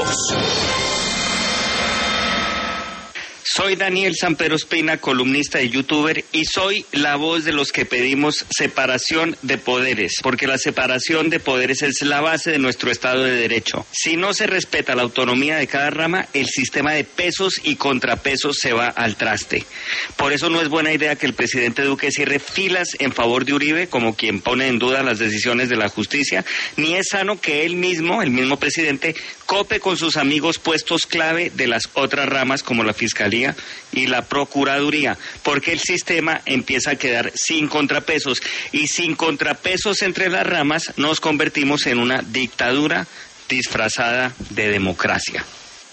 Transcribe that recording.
Soy Daniel Sampero Espina, columnista y youtuber, y soy la voz de los que pedimos separación de poderes, porque la separación de poderes es la base de nuestro Estado de Derecho. Si no se respeta la autonomía de cada rama, el sistema de pesos y contrapesos se va al traste. Por eso no es buena idea que el presidente Duque cierre filas en favor de Uribe, como quien pone en duda las decisiones de la justicia, ni es sano que él mismo, el mismo presidente, cope con sus amigos puestos clave de las otras ramas como la Fiscalía y la Procuraduría, porque el sistema empieza a quedar sin contrapesos, y sin contrapesos entre las ramas nos convertimos en una dictadura disfrazada de democracia.